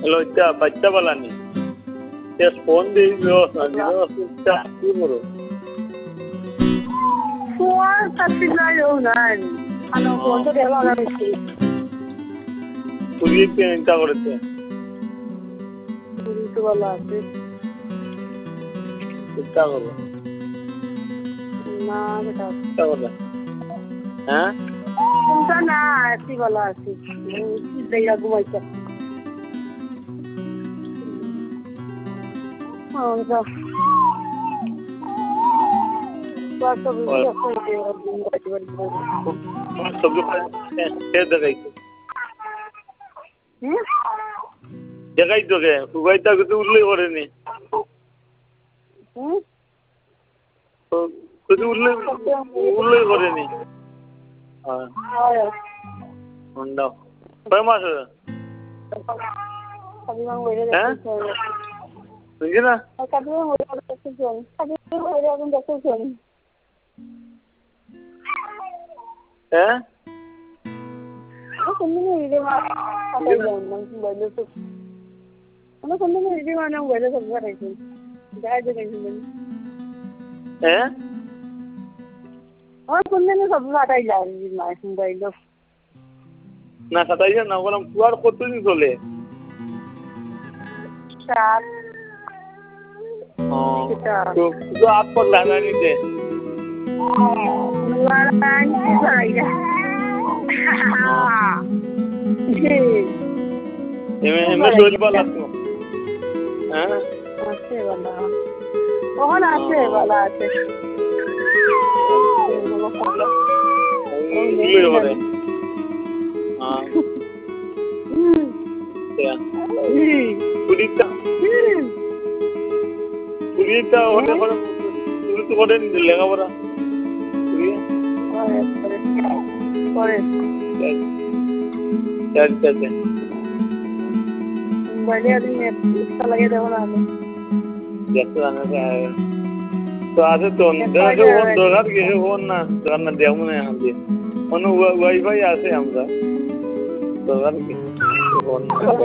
লইতা বাচ্চা বালানি ফোন দিয়ে ব্যবস্থা কি করো ফোন কাটি যাইও নাই আনো ফোন তো দেওয়া লাগছে পুলিশ চিন্তা করেছে পুলিশ वाला আছে চিন্তা করো না বেটা চিন্তা করো হ্যাঁ চিন্তা না এসি वाला আছে দেইয়া ঘুমাইছে আচ্ছা দেখাই তোকে উগাইতা কিন্তু উল্লেখ করেনি উল্লেখ করেনি কয় মাস হ্যাঁ বুঝছি না হ্যাঁ হ্যাঁ না সাতাইশে না বললাম কুয়ার কতদিন চলে তো আপ করলে না নিতে হ্যাঁ আছে বালা ওখানে আছে বালা আছে লেখাপড়া তো আছে তো দরকার কিছু ফোন না দরকার না দেব না এখন দিয়ে ওয়াইফাই আছে আমরা দরকার কি ফোন